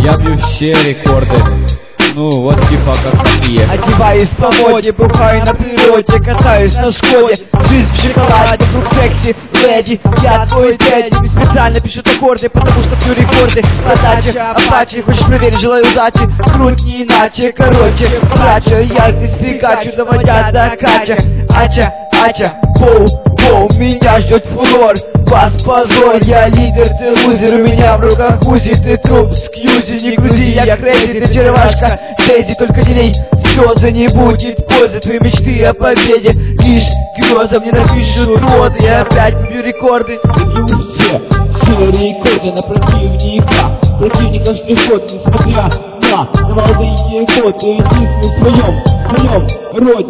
Я бью все рекорды. Ну, вот типа как такие. Одеваюсь по моде, бухаю на природе, катаюсь на Шкоде. Жизнь в шоколаде, вдруг секси, леди. Я твой дядя, специально пишут аккорды, потому что пью рекорды. Подача, апачи, хочешь проверить, желаю удачи. Круть не иначе, короче, брача. Я здесь Пикачу, доводя до кача. Ача, ача, боу, боу, меня ждет фурор. Вас позор, я лидер, ты лузер. У меня в руках узи, ты труп, скьюзи, не грузи. Я крэзи, ты червашка, Дейзи, только не лей слезы, не будет пользы. Твои мечты о победе лишь грезам, ненавижу роды. Я опять бью рекорды. Бью все рекорды на противника. Противника штрих-код, несмотря на молодые годы. Единственный в своем роде.